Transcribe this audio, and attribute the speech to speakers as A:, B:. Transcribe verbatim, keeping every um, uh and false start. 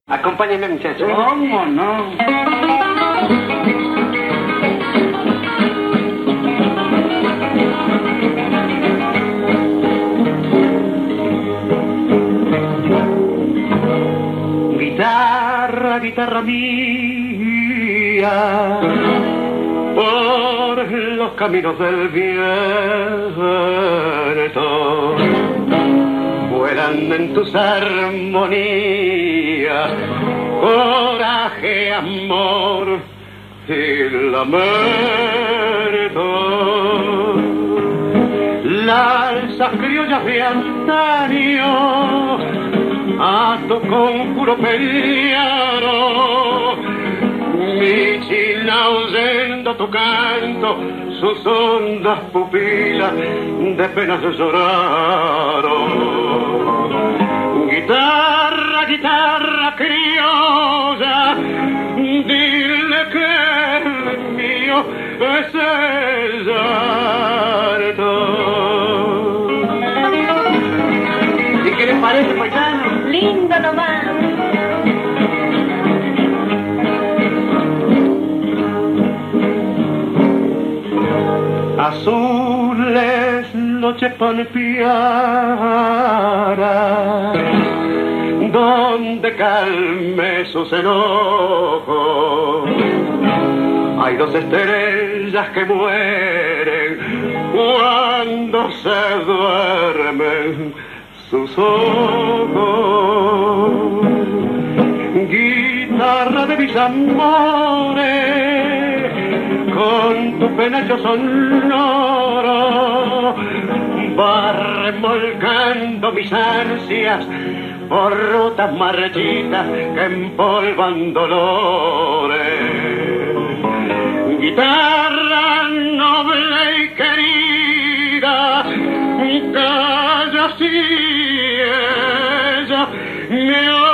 A: Acompáñeme, muchacho.
B: ¿Cómo no?
A: Guitarra, guitarra mía, por los caminos del viento vuelan en tus armonías coraje, amor y lamento. Las criollas de antaño a tu conjuro pelearon, mi china oyendo tu canto, sus hondas pupilas de penas lloraron. Guitarra, guitarra criolla, dile que el mío es el llanto.
B: ¿Y qué les parece, paisano?
C: Lindo nomás.
A: Azules noches palpiaras, donde calme sus enojos. Hay dos estrellas que mueren cuando se duermen sus ojos. Guitarra de mis amores, con tu penacho sonoro, va remolcando mis ansias por rutas marchitas que empolvan dolores. Guitarra noble y querida, calla si ella me